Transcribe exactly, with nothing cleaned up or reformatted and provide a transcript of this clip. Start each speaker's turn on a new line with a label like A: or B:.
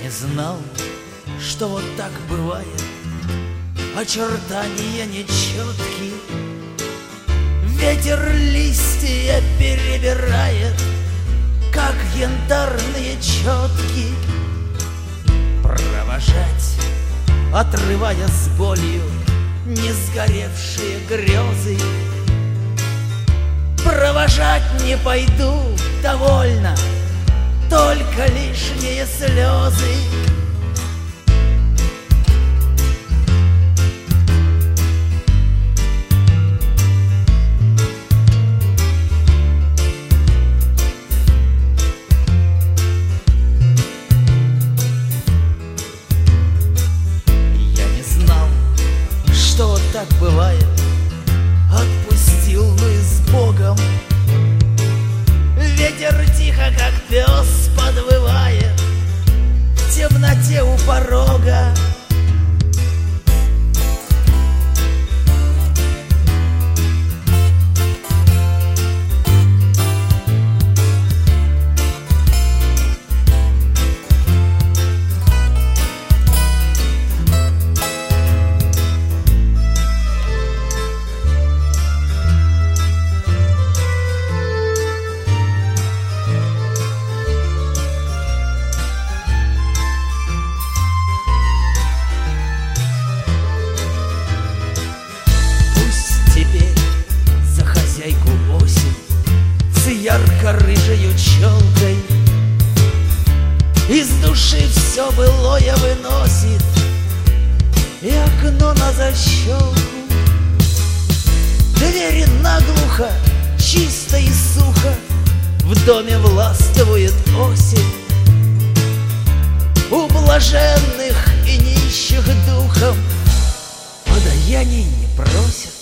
A: не знал, что вот так бывает. Очертания нечеткие, ветер листья перебирает, как янтарные четки. Провожать, отрывая с болью не сгоревшие грезы. Провожать не пойду, довольно, только лишние слезы. Что вот так бывает, отпустил, ну и с Богом. Ветер тихо, как пес, подвывает в темноте у порога. Ярко-рыжею челкой из души все былое выносит и окно на защелку. Двери наглухо, чисто и сухо, в доме властвует осень. У блаженных и нищих духом подаяний не просят.